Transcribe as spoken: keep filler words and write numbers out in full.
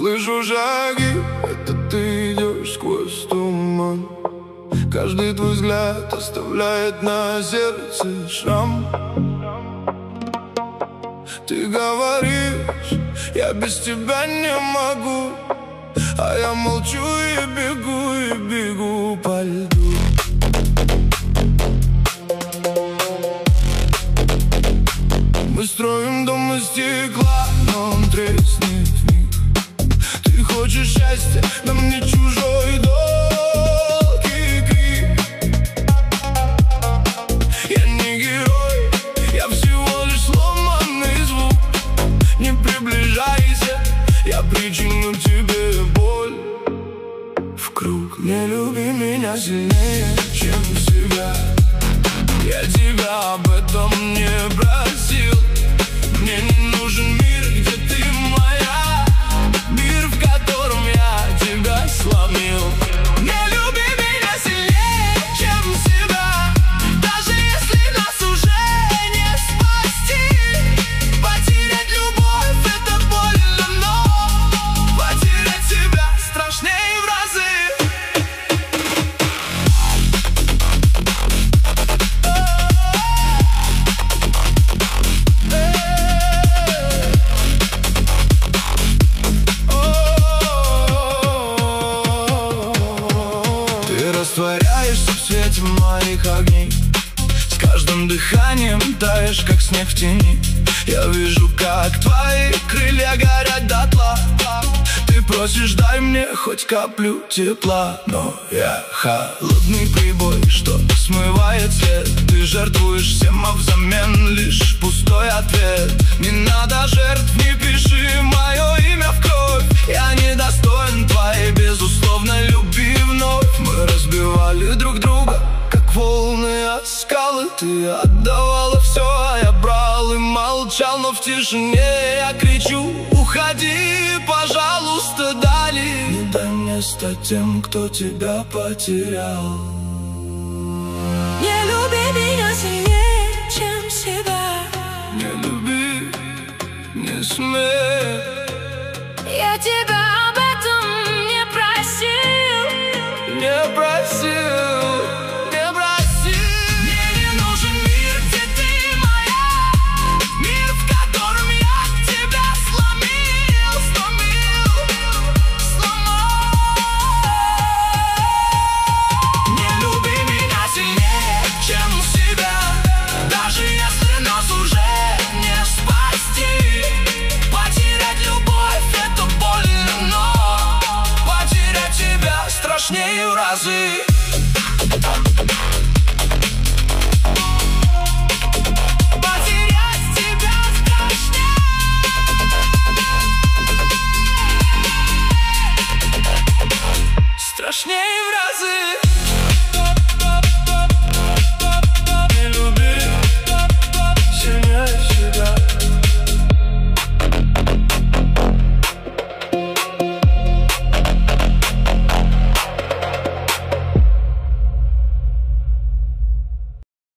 Слышу шаги, это ты идешь сквозь туман. Каждый твой взгляд оставляет на сердце шрам. Ты говоришь, я без тебя не могу, а я молчу и бегу, и бегу по льду. Мы строим дом из стекла, но он треснет вмиг. Ты хочешь счастья, но мне чужой долгий крик. Я не герой, я всего лишь сломанный звук. Не приближайся, я причиню тебе боль в круг. Не люби меня сильнее, чем себя. Я тебя об этом не просил. Мне не нужен мир, где ты моя, мир, в котором я тебя сломил. Не люби меня сильнее, чем себя, даже если нас уже не спасти. Потерять любовь — это больно, но потерять себя страшнее в разы. Растворяешься в свете моих огней, с каждым дыханием таешь, как снег в тени. Я вижу, как твои крылья горят дотла. Ты просишь, дай мне хоть каплю тепла, но я холодный прибой, что смывает свет. Ты жертвуешь всем, а взамен лишь пустой ответ. Не надо жертв, не пиши мое имя в кровь. Я недостоин твоей безусловной любви вновь. Мы разбивали друг друга, как волны о скалы. Ты отдавала все, а я брал и молчал. Но в тишине я кричу: уходи, пожалуйста, дали. Не дай мне стать тем, кто тебя потерял. Не люби меня сильнее, чем себя. Не люби, не смей. Я тебя об этом не просил. Не просил, не просил. Мне не нужен мир, где ты моя, мир, в котором я тебя сломил, сломил, сломал. Не люби меня сильнее, чем себя, даже если нас уже не спасти. Потерять любовь — это больно, но потерять тебя страшнее в разы.